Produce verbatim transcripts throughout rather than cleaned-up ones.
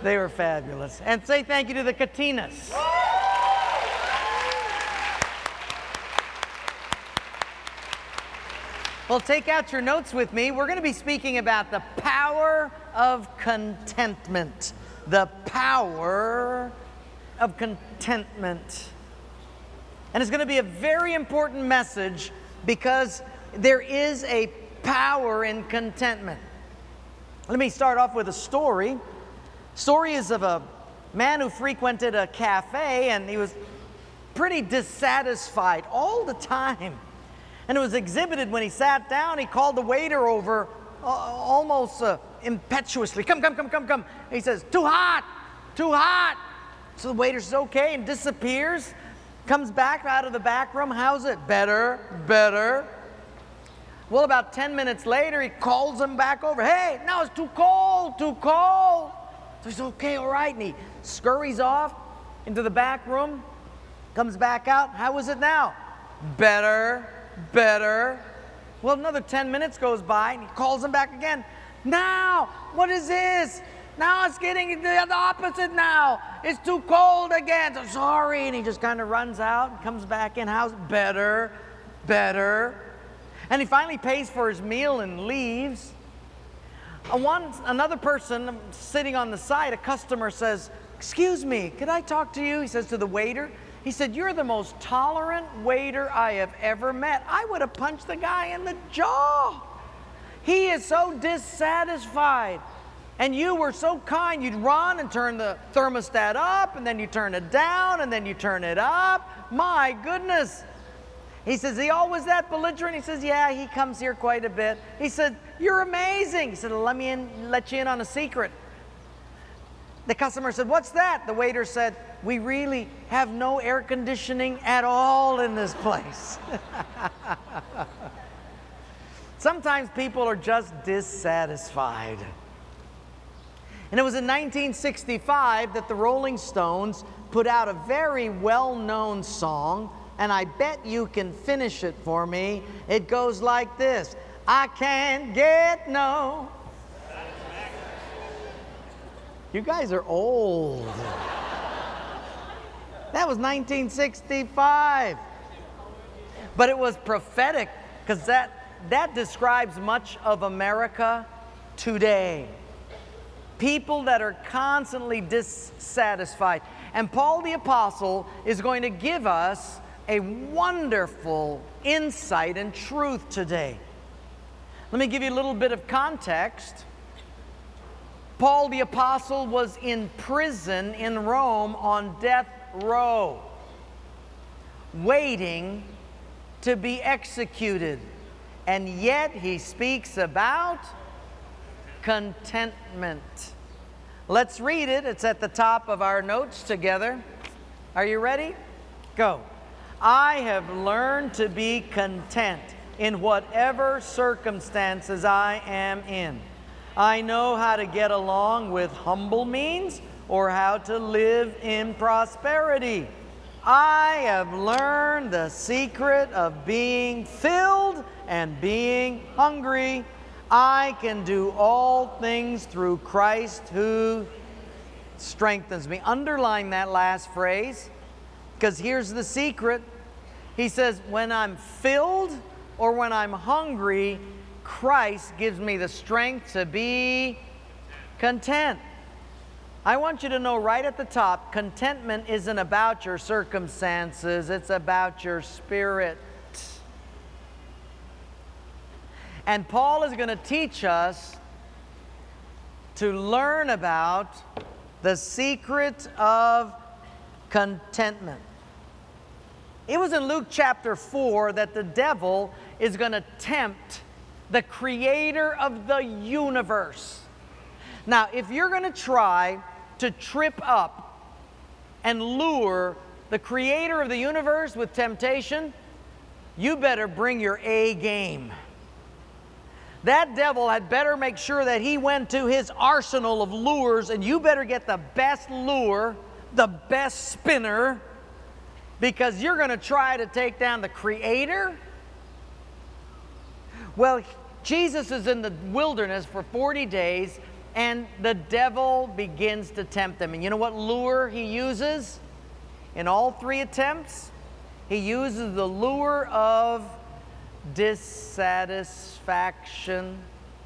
They were fabulous. And say thank you to the Katinas. Well, take out your notes with me. We're going to be speaking about the power of contentment. The power of contentment. And it's going to be a very important message because there is a power in contentment. Let me start off with a story. Story is of a man who frequented a cafe, and he was pretty dissatisfied all the time. And it was exhibited when he sat down. He called the waiter over uh, almost uh, impetuously. Come, come, come, come, come. And he says, too hot, too hot. So the waiter says, okay, and disappears. Comes back out of the back room. How's it? Better, better. Well, about ten minutes later, he calls him back over. Hey, no, it's too cold, too cold. So he says, okay, all right. And he scurries off into the back room. Comes back out. How is it now? Better. Better. Well, another ten minutes goes by, and he calls him back again. Now, what is this? Now it's getting the opposite now. It's too cold again. So sorry. And he just kind of runs out and comes back in. How's better? Better. And he finally pays for his meal and leaves. Uh, one, another person sitting on the side, a customer says, excuse me, could I talk to you? He says to the waiter. He said, you're the most tolerant waiter I have ever met. I would have punched the guy in the jaw. He is so dissatisfied. And you were so kind. You'd run and turn the thermostat up, and then you turn it down, and then you turn it up. My goodness. He says, he always that belligerent? He says, yeah, he comes here quite a bit. He said, you're amazing. He said, let me in, let you in on a secret. The customer said, what's that? The waiter said, we really have no air conditioning at all in this place. Sometimes people are just dissatisfied. And it was in nineteen sixty-five that the Rolling Stones put out a very well-known song, and I bet you can finish it for me. It goes like this. I can't get no... You guys are old. That was nineteen sixty-five. But it was prophetic because that, that describes much of America today. People that are constantly dissatisfied. And Paul the Apostle is going to give us a wonderful insight and truth today. Let me give you a little bit of context. Paul the Apostle was in prison in Rome on death row, waiting to be executed. And yet he speaks about contentment. Let's read it. It's at the top of our notes together. Are you ready? Go. I have learned to be content in whatever circumstances I am in. I know how to get along with humble means or how to live in prosperity. I have learned the secret of being filled and being hungry. I can do all things through Christ who strengthens me. Underline that last phrase, because here's the secret. He says, when I'm filled or when I'm hungry, Christ gives me the strength to be content. I want you to know right at the top, contentment isn't about your circumstances, it's about your spirit. And Paul is going to teach us to learn about the secret of contentment. It was in Luke chapter four that the devil is going to tempt the creator of the universe. Now, if you're going to try to trip up and lure the creator of the universe with temptation, you better bring your A game. That devil had better make sure that he went to his arsenal of lures, and you better get the best lure, the best spinner, because you're going to try to take down the creator. Well, Jesus is in the wilderness for forty days, And the devil begins to tempt them. And you know what lure he uses? In all three attempts, he uses the lure of dissatisfaction.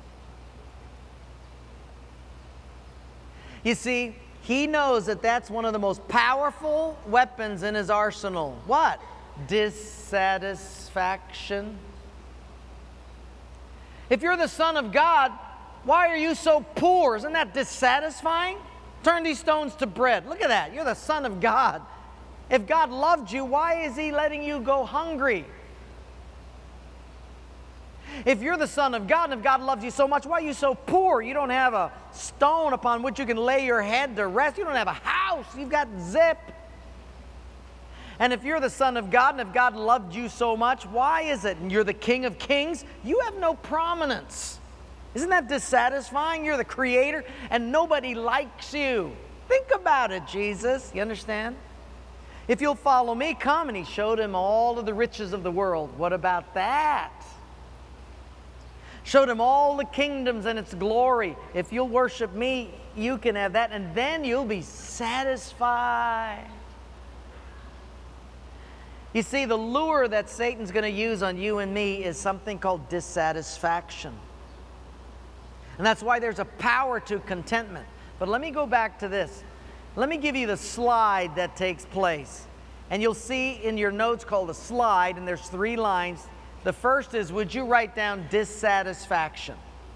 You see, he knows that that's one of the most powerful weapons in his arsenal. What? Dissatisfaction. If you're the Son of God, why are you so poor? Isn't that dissatisfying? Turn these stones to bread. Look at that. You're the Son of God. If God loved you, why is He letting you go hungry? If you're the Son of God and if God loves you so much, why are you so poor? You don't have a stone upon which you can lay your head to rest. You don't have a house. You've got zip. And if you're the Son of God and if God loved you so much, why is it? And you're the King of Kings, you have no prominence. Isn't that dissatisfying? You're the Creator and nobody likes you. Think about it, Jesus. You understand? If you'll follow me, come. And He showed him all of the riches of the world. What about that? Showed him all the kingdoms and its glory. If you'll worship me, you can have that. And then you'll be satisfied. You see, the lure that Satan's going to use on you and me is something called dissatisfaction. And that's why there's a power to contentment. But let me go back to this. Let me give you the slide that takes place. And you'll see in your notes called a slide, and there's three lines. The first is, would you write down dissatisfaction?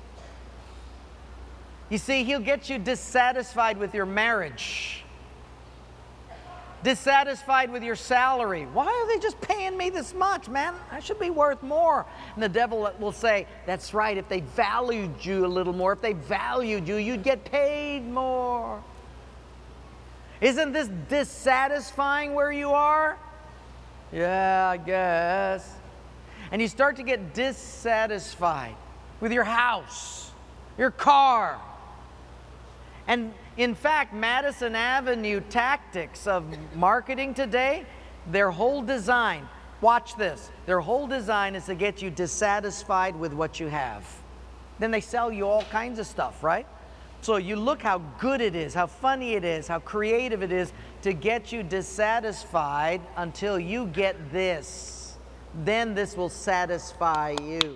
You see, he'll get you dissatisfied with your marriage. Dissatisfied with your salary. Why are they just paying me this much, man? I should be worth more. And the devil will say, that's right, if they valued you a little more, if they valued you, you'd get paid more. Isn't this dissatisfying where you are? Yeah, I guess. And you start to get dissatisfied with your house, your car. And in fact, Madison Avenue tactics of marketing today, their whole design, watch this, their whole design is to get you dissatisfied with what you have. Then they sell you all kinds of stuff, right? So you look how good it is, how funny it is, how creative it is to get you dissatisfied until you get this. Then this will satisfy you.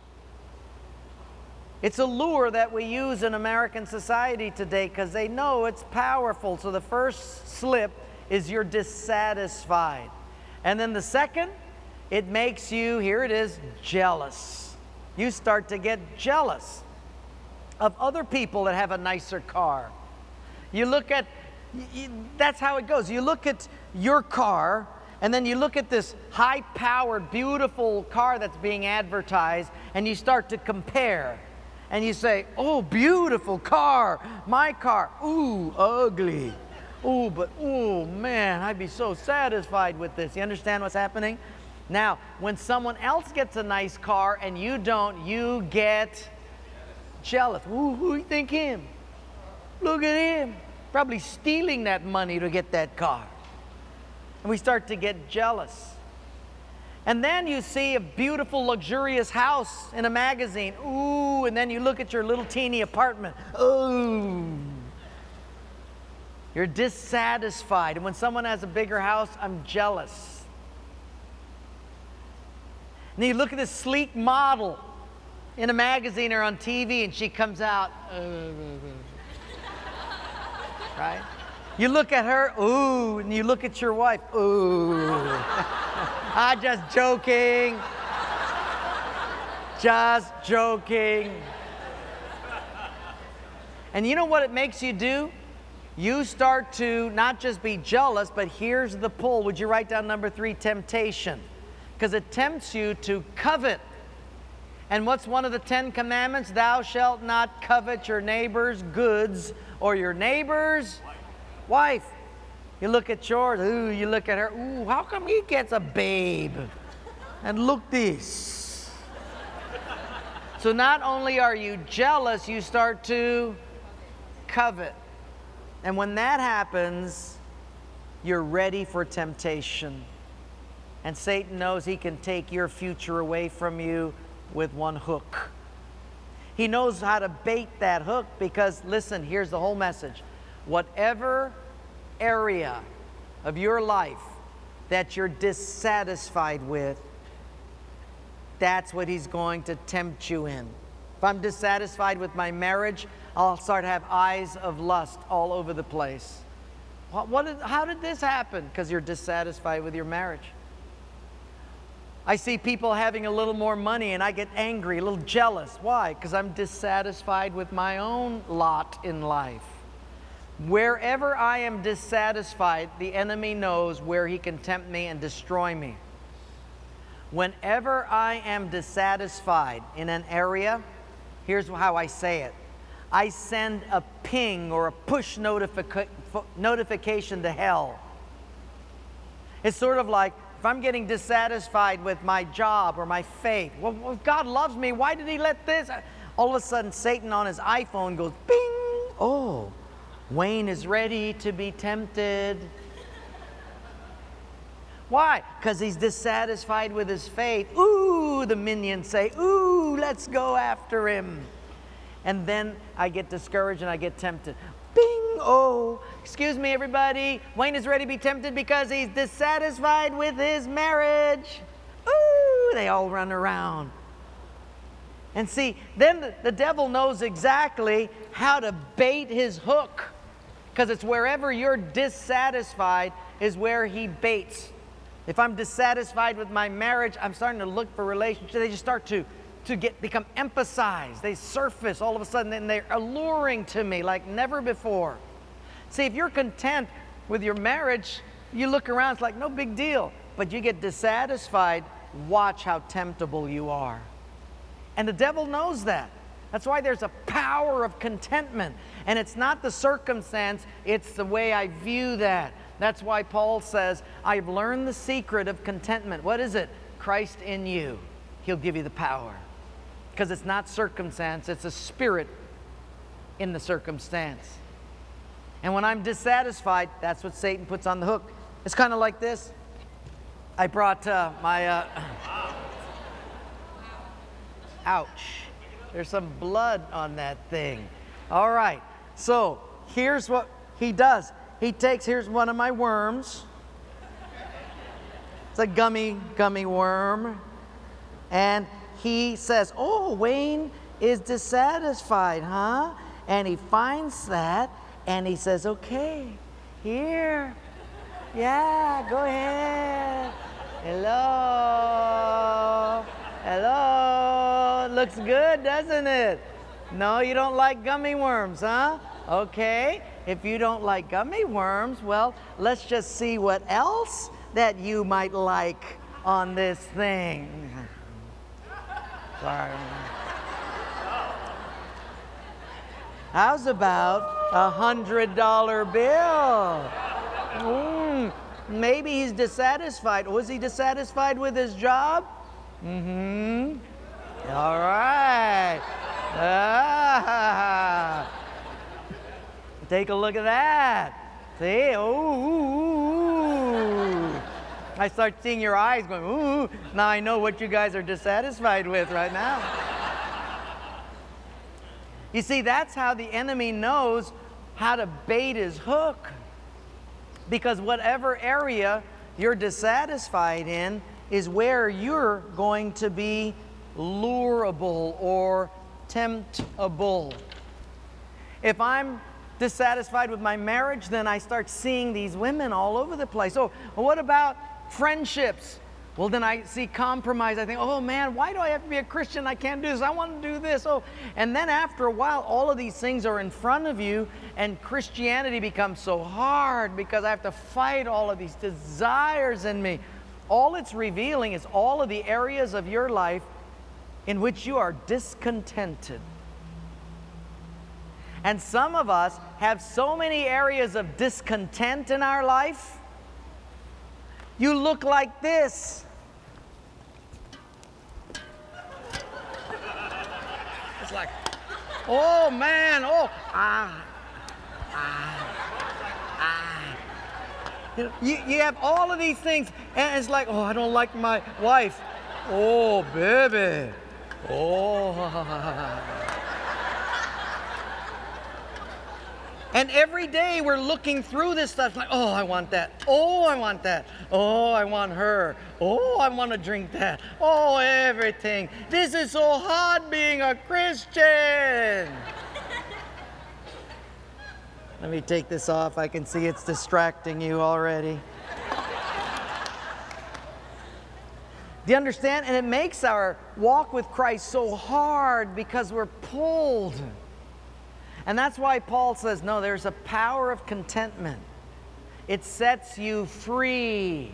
It's a lure that we use in American society today because they know it's powerful. So the first slip is you're dissatisfied. And then the second, it makes you, here it is, jealous. You start to get jealous of other people that have a nicer car. You look at, you, that's how it goes. You look at your car, and then you look at this high-powered, beautiful car that's being advertised, and you start to compare. And you say, oh, beautiful car, my car, ooh, ugly. Ooh, but, ooh, man, I'd be so satisfied with this. You understand what's happening? Now, when someone else gets a nice car and you don't, you get jealous. Ooh, who you think him? Look at him. Probably stealing that money to get that car. And we start to get jealous. And then you see a beautiful, luxurious house in a magazine. Ooh, and then you look at your little teeny apartment. Ooh. You're dissatisfied. And when someone has a bigger house, I'm jealous. And then you look at this sleek model in a magazine or on T V, and she comes out. Uh, right? You look at her, ooh, and you look at your wife, ooh. I'm just joking. Just joking. And you know what it makes you do? You start to not just be jealous, but here's the pull. Would you write down number three, temptation? Because it tempts you to covet. And what's one of the Ten Commandments? Thou shalt not covet your neighbor's goods or your neighbor's wife. You look at yours, ooh, you look at her, ooh, how come he gets a babe? And look this. So not only are you jealous, you start to covet. And when that happens, you're ready for temptation. And Satan knows he can take your future away from you with one hook. He knows how to bait that hook because, listen, here's the whole message. Whatever area of your life that you're dissatisfied with, that's what he's going to tempt you in. If I'm dissatisfied with my marriage, I'll start to have eyes of lust all over the place. What, what is, how did this happen? Because you're dissatisfied with your marriage. I see people having a little more money and I get angry, a little jealous. Why? Because I'm dissatisfied with my own lot in life. Wherever I am dissatisfied, the enemy knows where he can tempt me and destroy me. Whenever I am dissatisfied in an area, here's how I say it. I send a ping or a push notifica- notification to hell. It's sort of like, if I'm getting dissatisfied with my job or my faith, well, if God loves me, why did he let this? All of a sudden, Satan on his iPhone goes, bing! Oh, Wayne is ready to be tempted. Why? Because he's dissatisfied with his faith. Ooh, the minions say, ooh, let's go after him. And then I get discouraged and I get tempted. Bing! Oh, excuse me, everybody. Wayne is ready to be tempted because he's dissatisfied with his marriage. Ooh, they all run around. And see, then the, the devil knows exactly how to bait his hook. Because it's wherever you're dissatisfied is where he baits. If I'm dissatisfied with my marriage, I'm starting to look for relationships. They just start to to get become emphasized. They surface all of a sudden and they're alluring to me like never before. See, if you're content with your marriage, you look around, it's like no big deal. But you get dissatisfied, watch how temptable you are. And the devil knows that. That's why there's a power of contentment. And it's not the circumstance, it's the way I view that. That's why Paul says, I've learned the secret of contentment. What is it? Christ in you. He'll give you the power. Because it's not circumstance, it's a spirit in the circumstance. And when I'm dissatisfied, that's what Satan puts on the hook. It's kind of like this. I brought uh, my... Uh, ouch. There's some blood on that thing. All right. So here's what he does. He takes, here's one of my worms. It's a gummy, gummy worm. And he says, oh, Wayne is dissatisfied, huh? And he finds that, and he says, okay, here. Yeah, go ahead. Hello. Hello. Looks good, doesn't it? No, you don't like gummy worms, huh? Okay. If you don't like gummy worms, well, let's just see what else that you might like on this thing. Sorry. How's about a hundred dollar bill? Mm, maybe he's dissatisfied. Was he dissatisfied with his job? Mm-hmm. All right. Ah. Take a look at that. See? Ooh. I start seeing your eyes going, ooh. Now I know what you guys are dissatisfied with right now. You see, that's how the enemy knows how to bait his hook. Because whatever area you're dissatisfied in is where you're going to be lureable or temptable. If I'm dissatisfied with my marriage, then I start seeing these women all over the place. Oh, well, what about friendships? Well, then I see compromise. I think, oh man, why do I have to be a Christian? I can't do this. I want to do this. Oh, and then after a while, all of these things are in front of you, and Christianity becomes so hard because I have to fight all of these desires in me. All it's revealing is all of the areas of your life in which you are discontented. And some of us have so many areas of discontent in our life. You look like this. It's like, oh man, oh, ah, ah, ah. You know, you, you have all of these things, and it's like, oh, I don't like my wife. Oh, baby. Oh. And every day we're looking through this stuff like, oh, I want that. Oh, I want that. Oh, I want her. Oh, I want to drink that. Oh, everything. This is so hard being a Christian. Let me take this off. I can see it's distracting you already. Do you understand? And it makes our walk with Christ so hard because we're pulled. And that's why Paul says, no, there's a power of contentment. It sets you free.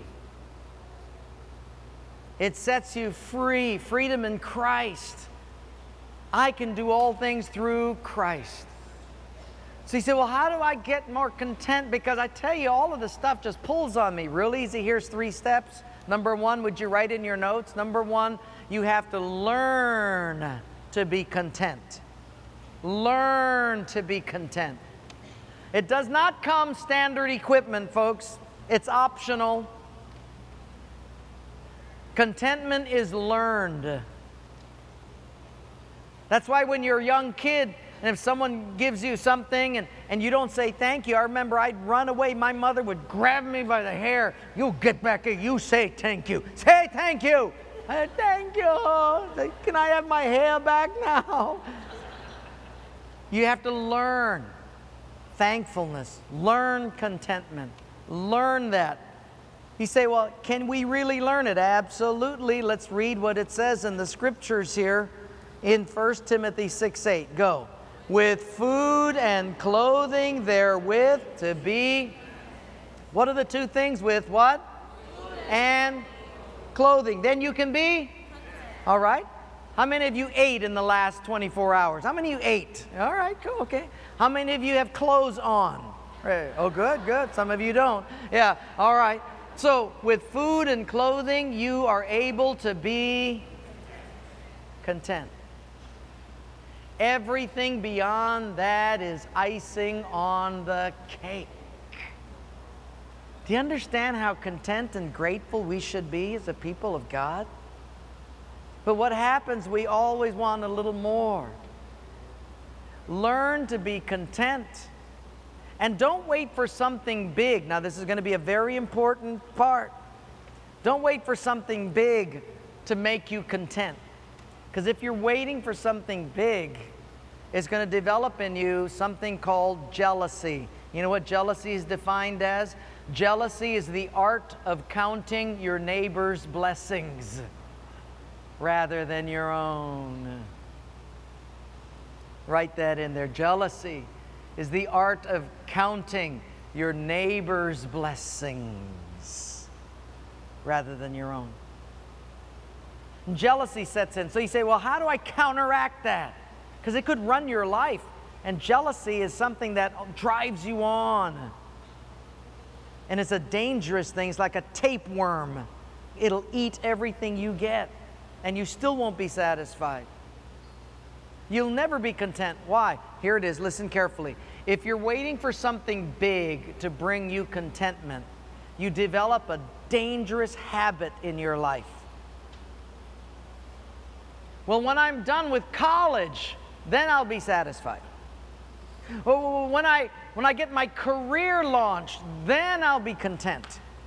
It sets you free. Freedom in Christ. I can do all things through Christ. So you say, well, how do I get more content? Because I tell you, all of this stuff just pulls on me. Real easy. Here's three steps. Number one, would you write in your notes? Number one, you have to learn to be content. Learn to be content. It does not come standard equipment, folks. It's optional. Contentment is learned. That's why when you're a young kid, and if someone gives you something and, and you don't say thank you, I remember I'd run away. My mother would grab me by the hair. You get back here. You say thank you. Say thank you. I said, thank you. Can I have my hair back now? You have to learn thankfulness. Learn contentment. Learn that. You say, well, can we really learn it? Absolutely. Let's read what it says in the scriptures here in First Timothy six eight. Go. With food and clothing therewith to be, what are the two things? With what? Food and clothing. Then you can be? All right. How many of you ate in the last twenty-four hours? How many of you ate? All right, cool, okay. How many of you have clothes on? Right. Oh, good, good. Some of you don't. Yeah, all right. So with food and clothing, you are able to be content. Everything beyond that is icing on the cake. Do you understand how content and grateful we should be as a people of God? But what happens, we always want a little more. Learn to be content. And don't wait for something big. Now, this is going to be a very important part. Don't wait for something big to make you content. Because if you're waiting for something big, it's going to develop in you something called jealousy. You know what jealousy is defined as? Jealousy is the art of counting your neighbor's blessings rather than your own. Write that in there. Jealousy is the art of counting your neighbor's blessings rather than your own. And jealousy sets in. So you say, well, how do I counteract that? Because it could run your life. And jealousy is something that drives you on. And it's a dangerous thing. It's like a tapeworm. It'll eat everything you get. And you still won't be satisfied. You'll never be content. Why? Here it is. Listen carefully. If you're waiting for something big to bring you contentment, you develop a dangerous habit in your life. Well, when I'm done with college, then I'll be satisfied. When I, when I get my career launched, then I'll be content.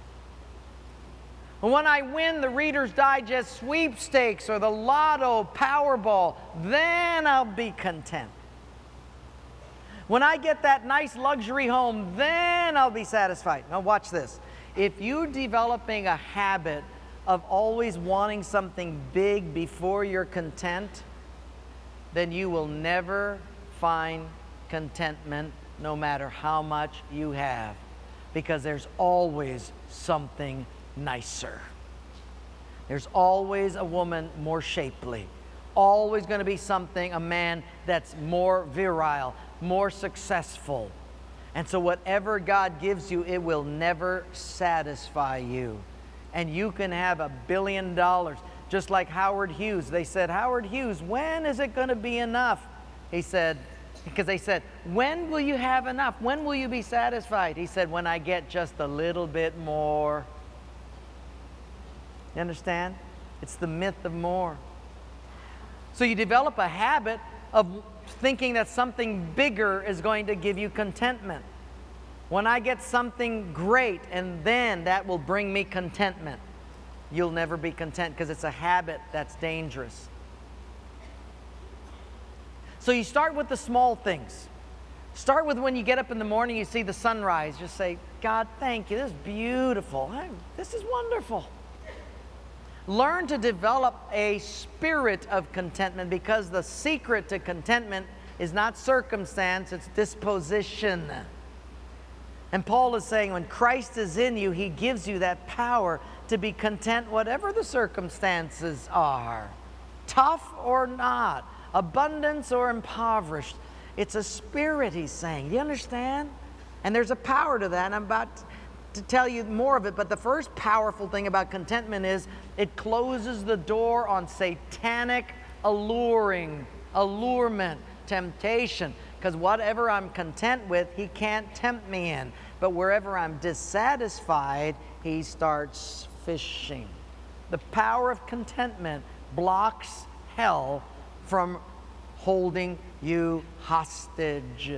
When I win the Reader's Digest sweepstakes or the Lotto Powerball, then I'll be content. When I get that nice luxury home, then I'll be satisfied. Now watch this. If you're developing a habit of always wanting something big before you're content, then you will never find contentment no matter how much you have, because there's always something nicer. There's always a woman more shapely. Always going to be something, a man that's more virile, more successful. And so whatever God gives you, it will never satisfy you. And you can have a billion dollars. Just like Howard Hughes. They said, Howard Hughes, when is it going to be enough? He said, because they said, when will you have enough? When will you be satisfied? He said, when I get just a little bit more. You understand? It's the myth of more. So you develop a habit of thinking that something bigger is going to give you contentment. When I get something great, and then that will bring me contentment, you'll never be content, because it's a habit that's dangerous. So you start with the small things. Start with when you get up in the morning, you see the sunrise. Just say, God, thank you. This is beautiful. This is wonderful. Learn to develop a spirit of contentment, because the secret to contentment is not circumstance, it's disposition. And Paul is saying when Christ is in you, He gives you that power to be content whatever the circumstances are, tough or not, abundance or impoverished. It's a spirit, he's saying. Do you understand? And there's a power to that. And I'm about to tell you more of it. But the first powerful thing about contentment is it closes the door on satanic alluring, allurement, temptation. Because whatever I'm content with, he can't tempt me in. But wherever I'm dissatisfied, he starts fishing. The power of contentment blocks hell from holding you hostage.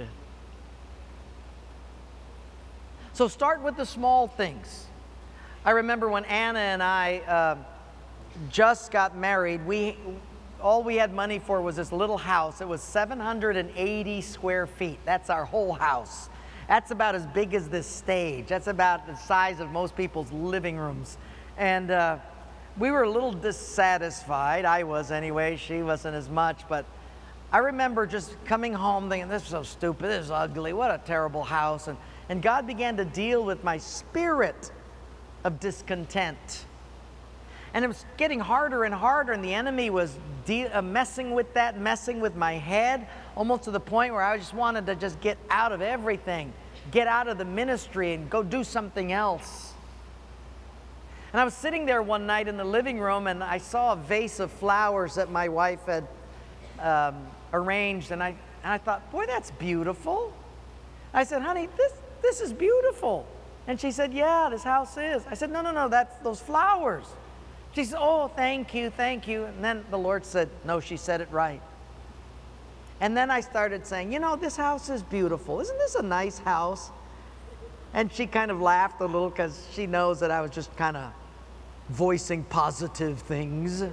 So start with the small things. I remember when Anna and I uh, just got married, we all we had money for was this little house. It was seven hundred eighty square feet. That's our whole house. That's about as big as this stage. That's about the size of most people's living rooms. And uh, we were a little dissatisfied. I was anyway. She wasn't as much. But I remember just coming home thinking, this is so stupid. This is ugly. What a terrible house. And, and God began to deal with my spirit of discontent. And it was getting harder and harder, and the enemy was de- uh, messing with that, messing with my head, almost to the point where I just wanted to just get out of everything, get out of the ministry and go do something else. And I was sitting there one night in the living room, and I saw a vase of flowers that my wife had um, arranged, and I, and I thought, boy, that's beautiful. I said, honey, this, this is beautiful. And she said, yeah, this house is. I said, no, no, no, that's those flowers. She said, oh, thank you, thank you. And then the Lord said, no, she said it right. And then I started saying, you know, this house is beautiful. Isn't this a nice house? And she kind of laughed a little, because she knows that I was just kind of voicing positive things.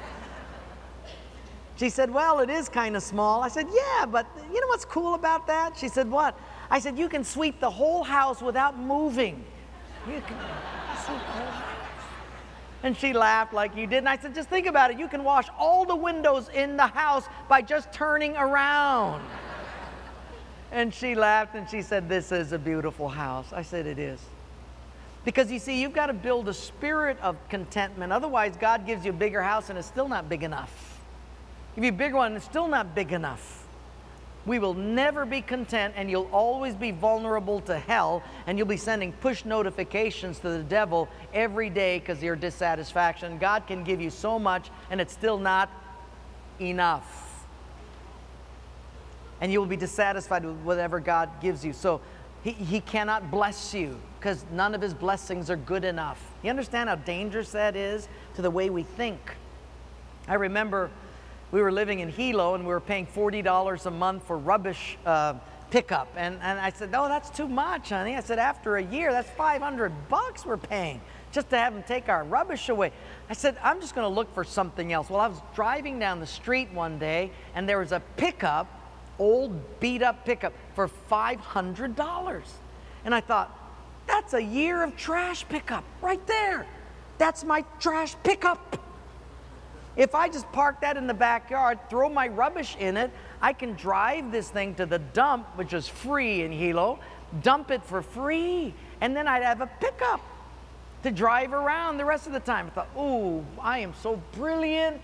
She said, well, it is kind of small. I said, yeah, but you know what's cool about that? She said, what? I said, you can sweep the whole house without moving. You can sweep the whole house. And she laughed like you did. And I said, just think about it. You can wash all the windows in the house by just turning around. And she laughed and she said, this is a beautiful house. I said, it is. Because you see, you've got to build a spirit of contentment. Otherwise, God gives you a bigger house and it's still not big enough. Give you a bigger one and it's still not big enough. We will never be content, and you'll always be vulnerable to hell, and you'll be sending push notifications to the devil every day because of your dissatisfaction. God can give you so much, and it's still not enough. And you will be dissatisfied with whatever God gives you. So he, he cannot bless you because none of his blessings are good enough. You understand how dangerous that is to the way we think? I remember we were living in Hilo, and we were paying forty dollars a month for rubbish uh, pickup. And, and I said, no, that's too much, honey. I said, after a year, that's five hundred bucks we're paying just to have them take our rubbish away. I said, I'm just going to look for something else. Well, I was driving down the street one day, and there was a pickup, old beat-up pickup, for five hundred dollars. And I thought, that's a year of trash pickup right there. That's my trash pickup. If I just park that in the backyard, throw my rubbish in it, I can drive this thing to the dump, which is free in Hilo, dump it for free, and then I'd have a pickup to drive around the rest of the time. I thought, ooh, I am so brilliant.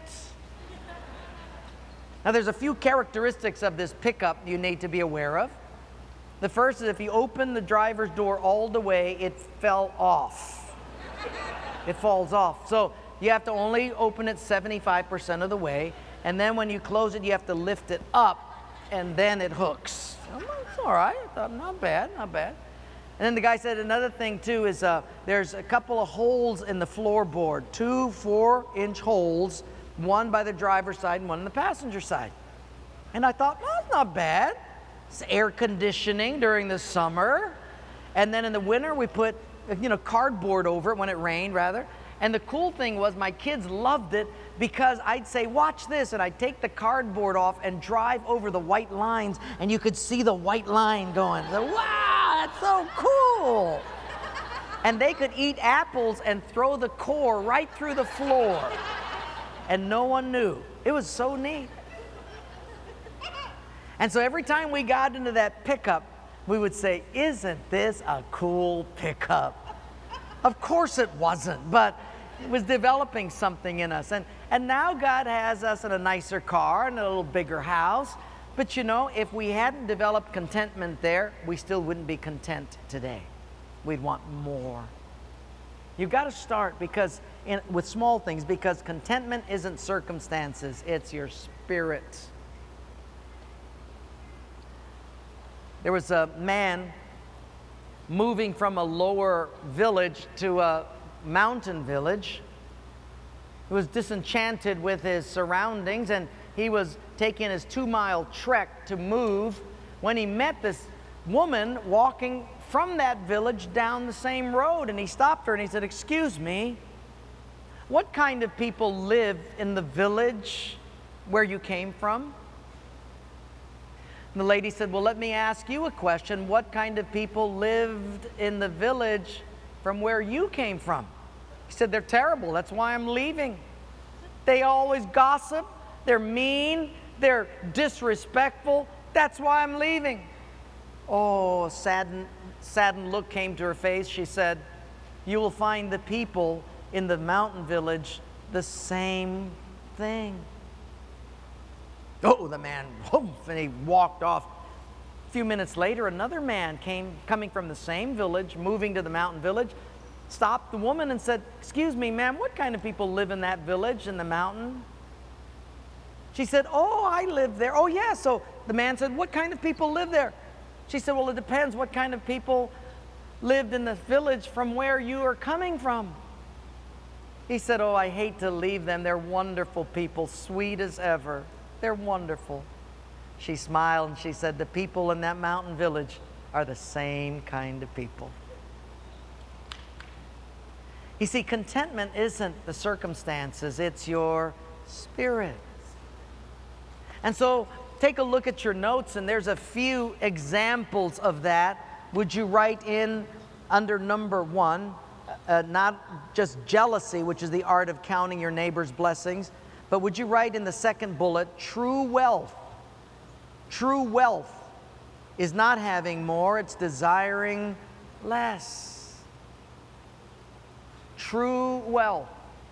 Now, there's a few characteristics of this pickup you need to be aware of. The first is if you open the driver's door all the way, it fell off. It falls off. So you have to only open it seventy-five percent of the way, and then when you close it, you have to lift it up, and then it hooks. It's all right. I thought, not bad, not bad. And then the guy said another thing, too, is uh, there's a couple of holes in the floorboard, two four-inch holes, one by the driver's side and one on the passenger side. And I thought, well, that's not bad. It's air conditioning during the summer. And then in the winter, we put, you know, cardboard over it when it rained, rather. And the cool thing was my kids loved it because I'd say, watch this, and I'd take the cardboard off and drive over the white lines, and you could see the white line going. So, wow, that's so cool. And they could eat apples and throw the core right through the floor. And no one knew. It was so neat. And so every time we got into that pickup, we would say, isn't this a cool pickup? Of course it wasn't, but it was developing something in us. And, and now God has us in a nicer car and a little bigger house. But you know, if we hadn't developed contentment there, we still wouldn't be content today. We'd want more. You've got to start because in, with small things, because contentment isn't circumstances, it's your spirit. There was a man moving from a lower village to a mountain village. He was disenchanted with his surroundings, and he was taking his two-mile trek to move when he met this woman walking from that village down the same road. And he stopped her and he said, excuse me, what kind of people live in the village where you came from? And the lady said, well, let me ask you a question. What kind of people lived in the village from where you came from? He said, they're terrible. That's why I'm leaving. They always gossip. They're mean. They're disrespectful. That's why I'm leaving. Oh, a saddened, saddened look came to her face. She said, you will find the people in the mountain village the same thing. Oh, the man, whoof, and he walked off. A few minutes later, another man came, coming from the same village, moving to the mountain village, stopped the woman and said, excuse me, ma'am, what kind of people live in that village in the mountain? She said, oh, I live there. Oh, yeah. So the man said, what kind of people live there? She said, well, it depends what kind of people lived in the village from where you are coming from. He said, oh, I hate to leave them. They're wonderful people, sweet as ever. They're wonderful. She smiled and she said, the people in that mountain village are the same kind of people. You see, contentment isn't the circumstances, it's your spirit. And so take a look at your notes, and there's a few examples of that. Would you write in under number one, uh, not just jealousy, which is the art of counting your neighbor's blessings, but would you write in the second bullet, true wealth? True wealth is not having more, it's desiring less. True wealth.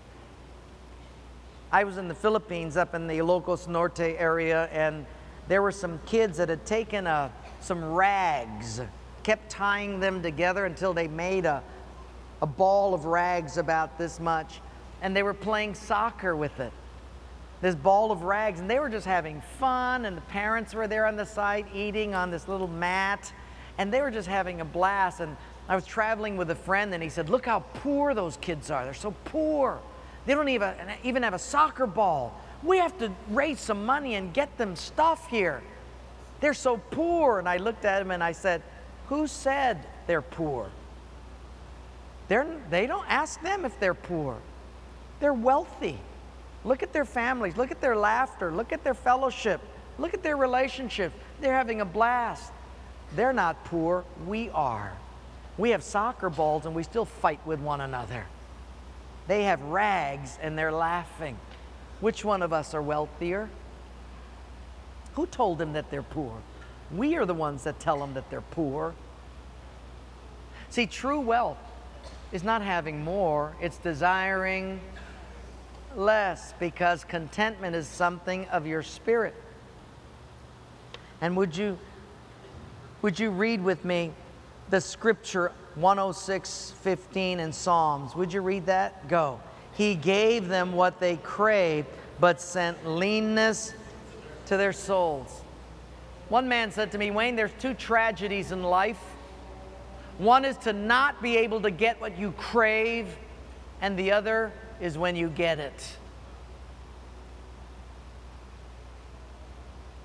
I was in the Philippines, up in the Ilocos Norte area, and there were some kids that had taken a, some rags, kept tying them together until they made a, a ball of rags about this much, and they were playing soccer with it. This ball of rags, and they were just having fun, and the parents were there on the side eating on this little mat, and they were just having a blast. And I was traveling with a friend, and he said, look how poor those kids are. They're so poor. They don't even, even have a soccer ball. We have to raise some money and get them stuff here. They're so poor. And I looked at him and I said, who said they're poor? They're, they don't ask them if they're poor. They're wealthy. Look at their families. Look at their laughter. Look at their fellowship. Look at their relationships. They're having a blast. They're not poor. We are. We have soccer balls and we still fight with one another. They have rags and they're laughing. Which one of us are wealthier? Who told them that they're poor? We are the ones that tell them that they're poor. See, true wealth is not having more, it's desiring less, because contentment is something of your spirit. And would you would you read with me the scripture one oh six fifteen in Psalms? Would you read that? Go. He gave them what they craved, but sent leanness to their souls. One man said to me, Wayne, there's two tragedies in life. One is to not be able to get what you crave, and the other is when you get it.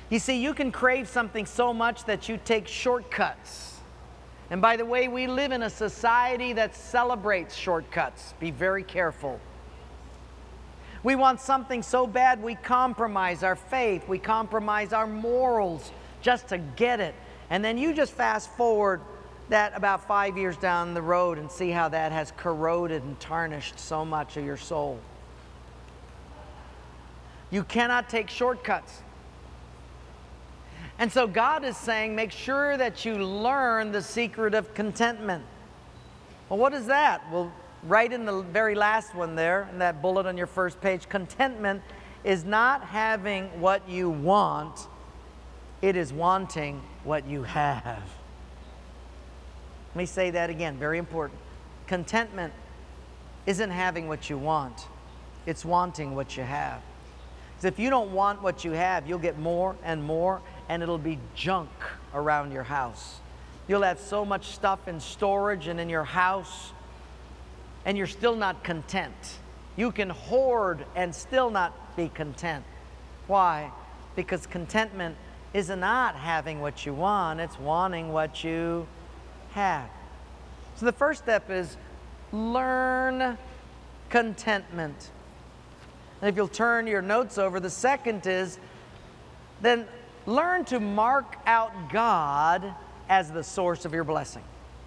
You see, you can crave something so much that you take shortcuts. And by the way, we live in a society that celebrates shortcuts. Be very careful. We want something so bad we compromise our faith, we compromise our morals just to get it. And then you just fast forward that about five years down the road and see how that has corroded and tarnished so much of your soul. You cannot take shortcuts. And so God is saying, make sure that you learn the secret of contentment. Well, what is that? Well, right in the very last one there, in that bullet on your first page, contentment is not having what you want, it is wanting what you have. Let me say that again, very important. Contentment isn't having what you want, it's wanting what you have. Because if you don't want what you have, you'll get more and more, and it'll be junk around your house. You'll have so much stuff in storage and in your house, and you're still not content. You can hoard and still not be content. Why? Because contentment is not having what you want, it's wanting what you have. So the first step is learn contentment. And if you'll turn your notes over, the second is then learn to mark out God as the source of your blessing.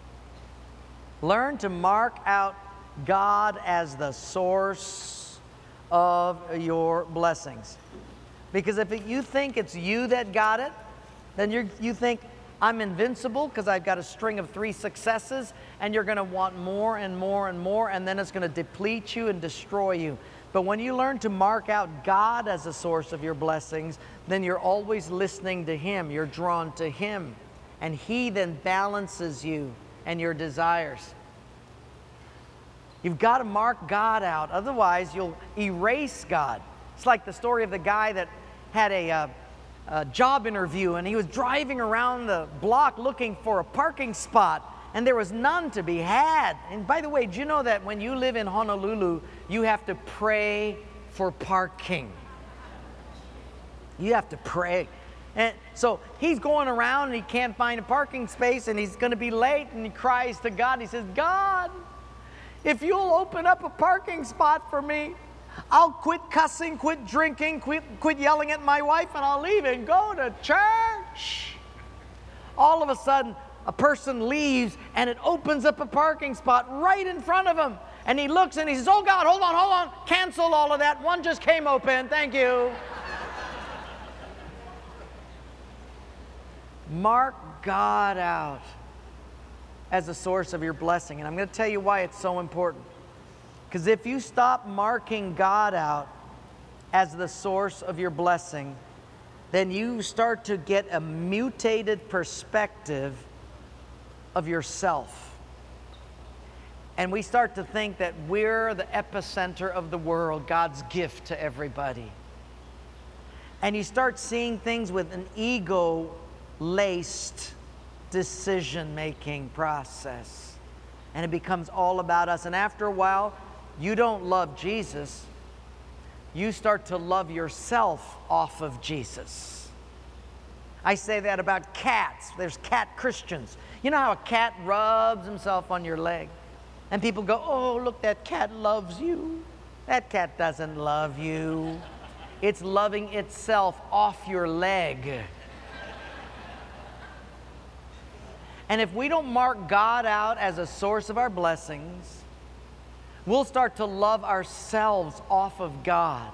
Learn to mark out God as the source of your blessings. Because if it, you think it's you that got it, then you're, you think, I'm invincible because I've got a string of three successes, and you're going to want more and more and more, and then it's going to deplete you and destroy you. But when you learn to mark out God as a source of your blessings, then you're always listening to Him. You're drawn to Him. And He then balances you and your desires. You've got to mark God out. Otherwise, you'll erase God. It's like the story of the guy that had a, uh, a job interview, and he was driving around the block looking for a parking spot, and there was none to be had. And by the way, do you know that when you live in Honolulu, you have to pray for parking? You have to pray. And so he's going around and he can't find a parking space, and he's going to be late, and he cries to God. He says, God, if you'll open up a parking spot for me, I'll quit cussing, quit drinking, quit, quit yelling at my wife, and I'll leave and go to church. All of a sudden, a person leaves, and it opens up a parking spot right in front of him. And he looks and he says, oh God, hold on, hold on, cancel all of that. One just came open, thank you. Mark God out as a source of your blessing. And I'm going to tell you why it's so important. Because if you stop marking God out as the source of your blessing, then you start to get a mutated perspective of yourself. And we start to think that we're the epicenter of the world, God's gift to everybody. And you start seeing things with an ego-laced decision-making process. And it becomes all about us. And after a while, you don't love Jesus. You start to love yourself off of Jesus. I say that about cats. There's cat Christians. You know how a cat rubs himself on your leg? And people go, oh, look, that cat loves you. That cat doesn't love you. It's loving itself off your leg. And if we don't mark God out as a source of our blessings, we'll start to love ourselves off of God.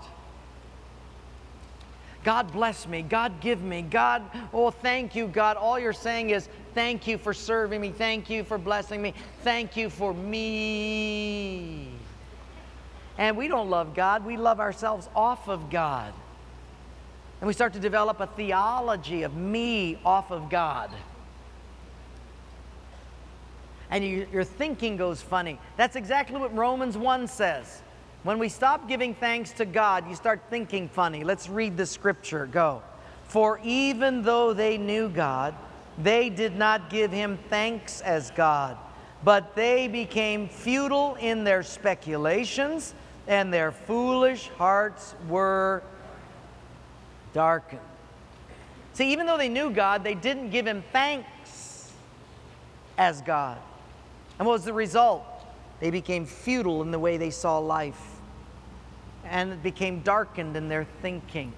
God bless me. God give me. God, oh, thank you, God. All you're saying is, thank you for serving me. Thank you for blessing me. Thank you for me. And we don't love God. We love ourselves off of God. And we start to develop a theology of me off of God. And you, your thinking goes funny. That's exactly what Romans one says. When we stop giving thanks to God, you start thinking funny. Let's read the scripture. Go. For even though they knew God, they did not give Him thanks as God, but they became futile in their speculations, and their foolish hearts were darkened. See, even though they knew God, they didn't give him thanks as God. And what was the result? They became futile in the way they saw life, and it became darkened in their thinking.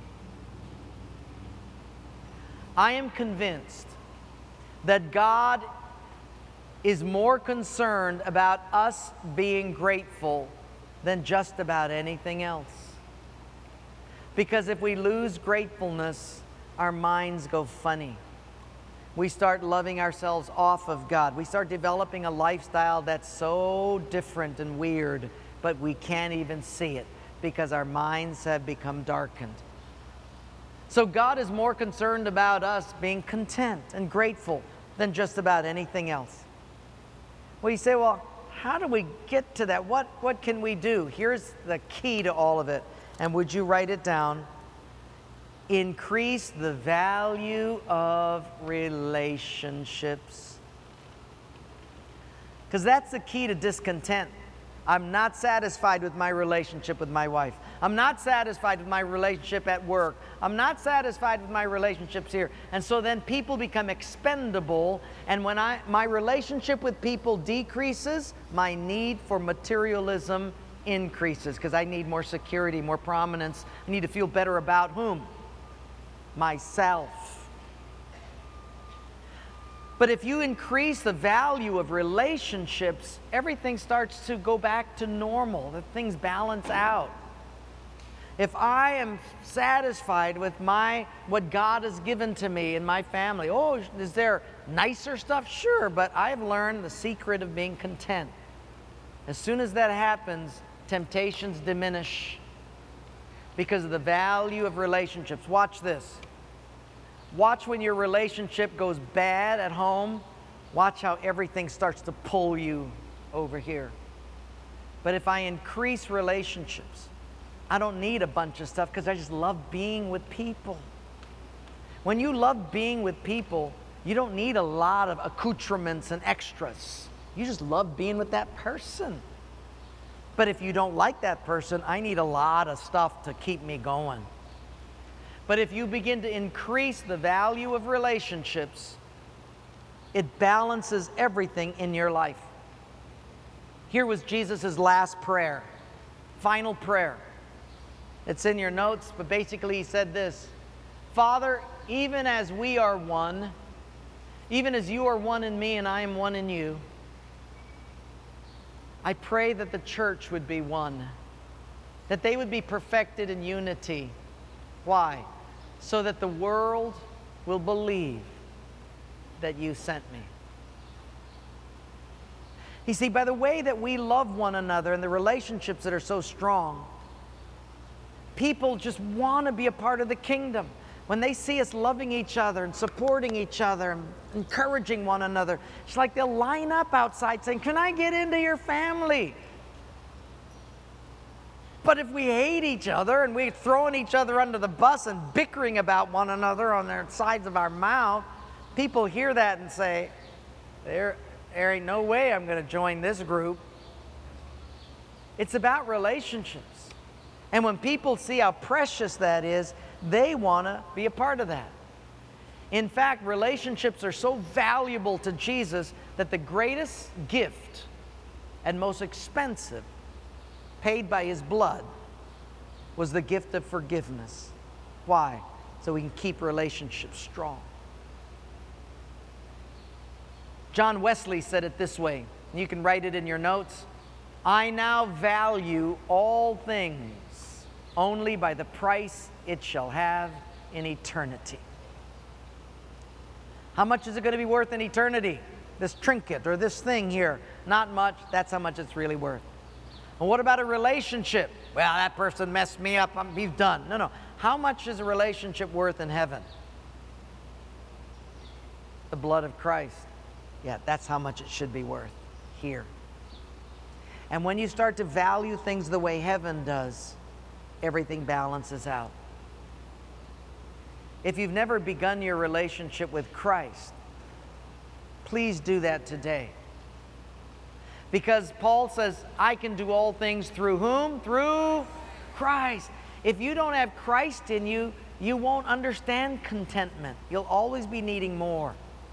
I am convinced that God is more concerned about us being grateful than just about anything else. Because if we lose gratefulness, our minds go funny. We start loving ourselves off of God. We start developing a lifestyle that's so different and weird, but we can't even see it because our minds have become darkened. So God is more concerned about us being content and grateful than just about anything else. Well, you say, well, how do we get to that? What, what can we do? Here's the key to all of it. And would you write it down? Increase the value of relationships. Because that's the key to discontent. I'm not satisfied with my relationship with my wife. I'm not satisfied with my relationship at work. I'm not satisfied with my relationships here. And so then people become expendable. And when I, my relationship with people decreases, my need for materialism increases because I need more security, more prominence. I need to feel better about whom? Myself. But if you increase the value of relationships, everything starts to go back to normal. The things balance out. If I am satisfied with my what God has given to me and my family, oh, is there nicer stuff? Sure, but I've learned the secret of being content. As soon as that happens, temptations diminish because of the value of relationships. Watch this. Watch when your relationship goes bad at home. Watch how everything starts to pull you over here. But if I increase relationships, I don't need a bunch of stuff because I just love being with people. When you love being with people, you don't need a lot of accoutrements and extras. You just love being with that person. But if you don't like that person, I need a lot of stuff to keep me going. But if you begin to increase the value of relationships, it balances everything in your life. Here was Jesus' last prayer, final prayer. It's in your notes, but basically he said this: Father, even as we are one, even as you are one in me and I am one in you, I pray that the church would be one, that they would be perfected in unity. Why? So that the world will believe that you sent me. You see, by the way that we love one another and the relationships that are so strong, people just want to be a part of the kingdom. When they see us loving each other and supporting each other and encouraging one another, it's like they'll line up outside saying, can I get into your family? But if we hate each other and we're throwing each other under the bus and bickering about one another on their sides of our mouth, people hear that and say, there, there ain't no way I'm going to join this group. It's about relationships. And when people see how precious that is, they want to be a part of that. In fact, relationships are so valuable to Jesus that the greatest gift and most expensive, paid by his blood, was the gift of forgiveness. Why? So we can keep relationships strong. John Wesley said it this way. You can write it in your notes. I now value all things only by the price it shall have in eternity. How much is it going to be worth in eternity? This trinket or this thing here? Not much. That's how much it's really worth. And what about a relationship? Well, that person messed me up. I'm, he's done. No, no. How much is a relationship worth in heaven? The blood of Christ. Yeah, that's how much it should be worth here. And when you start to value things the way heaven does, everything balances out. If you've never begun your relationship with Christ, please do that today. Because Paul says, I can do all things through whom? Through Christ. If you don't have Christ in you, you won't understand contentment. You'll always be needing more.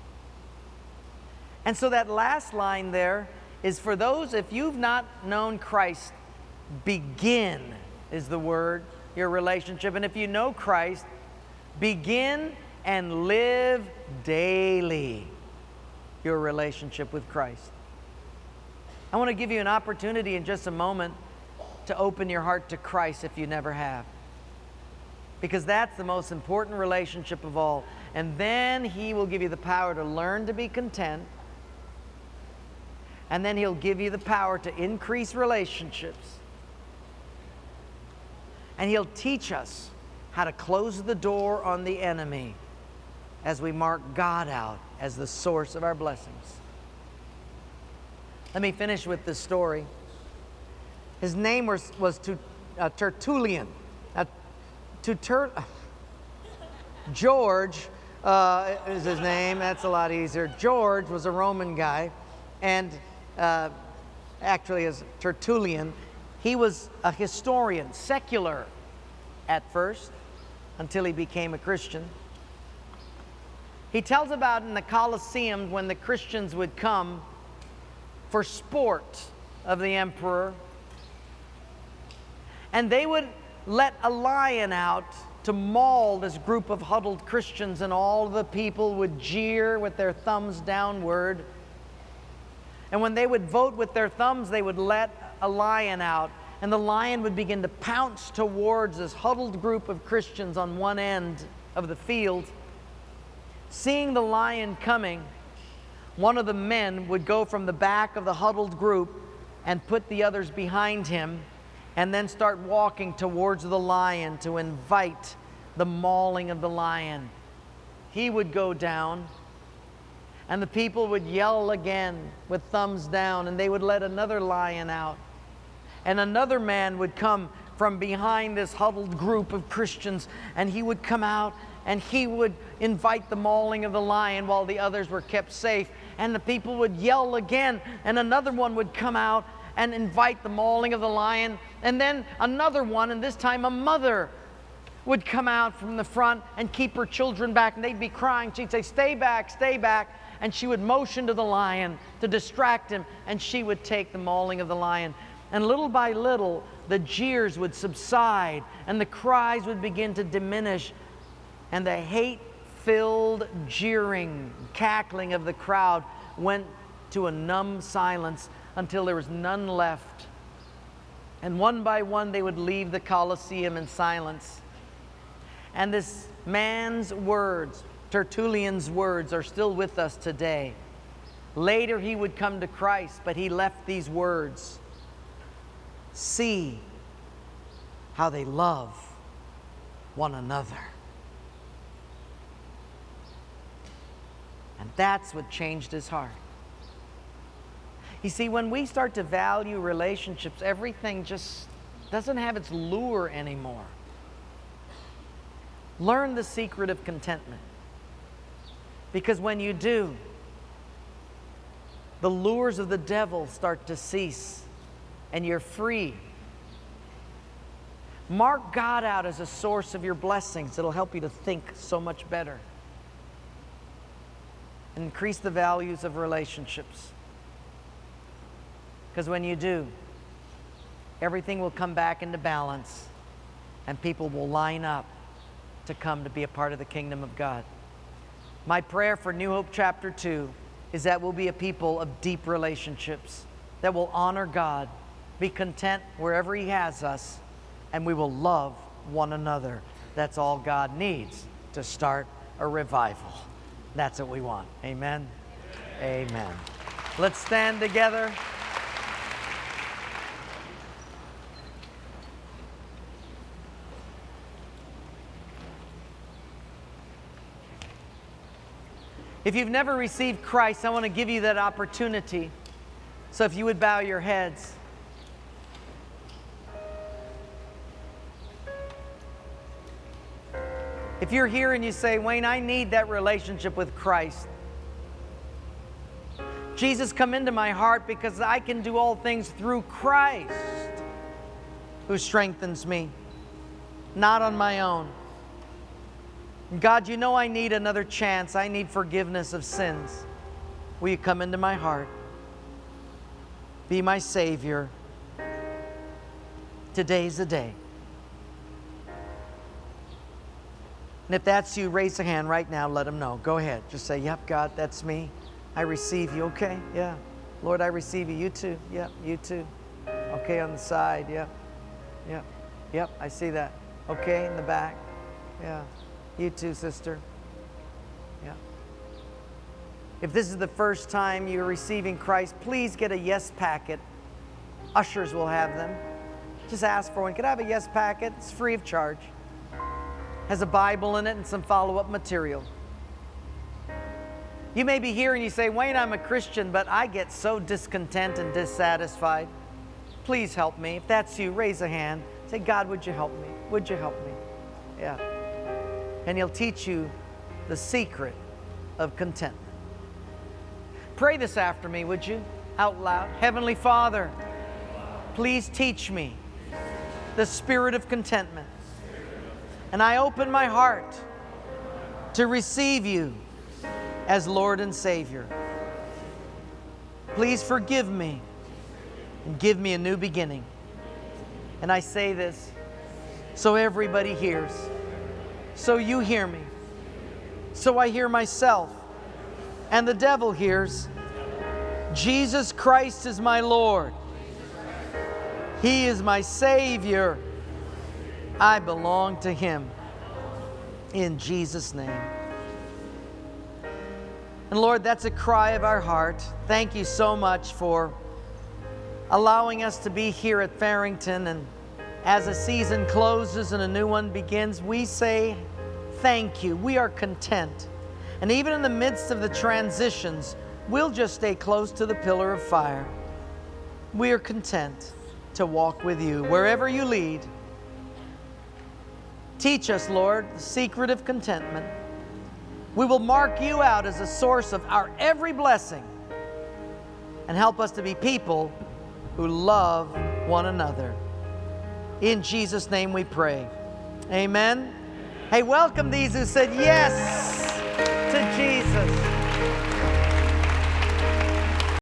And so that last line there is for those, if you've not known Christ, begin is the word, your relationship. And if you know Christ, begin and live daily your relationship with Christ. I want to give you an opportunity in just a moment to open your heart to Christ if you never have. Because that's the most important relationship of all. And then He will give you the power to learn to be content. And then He'll give you the power to increase relationships. And He'll teach us how to close the door on the enemy as we mark God out as the source of our blessings. Let me finish with this story. His name was, was uh, Tertullian. Uh, to Ter- George uh, is his name. That's a lot easier. George was a Roman guy, and uh, actually as Tertullian, he was a historian, secular at first, until he became a Christian. He tells about in the Colosseum when the Christians would come for sport of the emperor, and they would let a lion out to maul this group of huddled Christians, and all the people would jeer with their thumbs downward. And when they would vote with their thumbs, they would let a lion out, and the lion would begin to pounce towards this huddled group of Christians on one end of the field. Seeing the lion coming, one of the men would go from the back of the huddled group and put the others behind him, and then start walking towards the lion to invite the mauling of the lion. He would go down, and the people would yell again with thumbs down, and they would let another lion out. And another man would come from behind this huddled group of Christians, and he would come out, and he would invite the mauling of the lion while the others were kept safe. And the people would yell again, and another one would come out and invite the mauling of the lion. And then another one, and this time a mother, would come out from the front and keep her children back, and they'd be crying. She'd say, "Stay back, stay back." And she would motion to the lion to distract him, and she would take the mauling of the lion. And little by little, the jeers would subside, and the cries would begin to diminish, and the hate-filled jeering, cackling of the crowd went to a numb silence until there was none left. And one by one, they would leave the Colosseum in silence. And this man's words, Tertullian's words, are still with us today. Later, he would come to Christ, but he left these words: "See how they love one another." And that's what changed his heart. You see, when we start to value relationships, everything just doesn't have its lure anymore. Learn the secret of contentment. Because when you do, the lures of the devil start to cease, and you're free. Mark God out as a source of your blessings. It'll help you to think so much better. Increase the values of relationships. Because when you do, everything will come back into balance, and people will line up to come to be a part of the kingdom of God. My prayer for New Hope Chapter two is that we'll be a people of deep relationships, that will honor God, be content wherever He has us, and we will love one another. That's all God needs to start a revival. That's what we want. Amen? Amen. Amen. Let's stand together. If you've never received Christ, I want to give you that opportunity. So if you would bow your heads. If you're here and you say, "Wayne, I need that relationship with Christ. Jesus, come into my heart because I can do all things through Christ who strengthens me, not on my own." God, you know I need another chance. I need forgiveness of sins. Will you come into my heart? Be my Savior. Today's the day. And if that's you, raise a hand right now. Let them know. Go ahead. Just say, yep, God, that's me. I receive you. Okay, yeah. Lord, I receive you. You too. Yep, you too. Okay, on the side. Yep, yep, yep. I see that. Okay, in the back. Yeah. You too, sister. Yeah. If this is the first time you're receiving Christ, please get a yes packet. Ushers will have them. Just ask for one. Could I have a yes packet? It's free of charge. Has a Bible in it and some follow-up material. You may be here and you say, Wayne, I'm a Christian, but I get so discontent and dissatisfied. Please help me. If that's you, raise a hand. Say, God, would you help me? Would you help me? Yeah. And He'll teach you the secret of contentment. Pray this after me, would you? Out loud. Heavenly Father, please teach me the spirit of contentment. And I open my heart to receive you as Lord and Savior. Please forgive me and give me a new beginning. And I say this so everybody hears, so you hear me, so I hear myself, and the devil hears. Jesus Christ is my Lord. He is my Savior. I belong to Him. In Jesus' name. And Lord, that's a cry of our heart. Thank you so much for allowing us to be here at Farrington. And as a season closes and a new one begins, we say thank you. We are content. And even in the midst of the transitions, we'll just stay close to the pillar of fire. We are content to walk with you wherever you lead. Teach us, Lord, the secret of contentment. We will mark you out as a source of our every blessing and help us to be people who love one another. In Jesus' name we pray. Amen. Hey, welcome these who said yes to Jesus.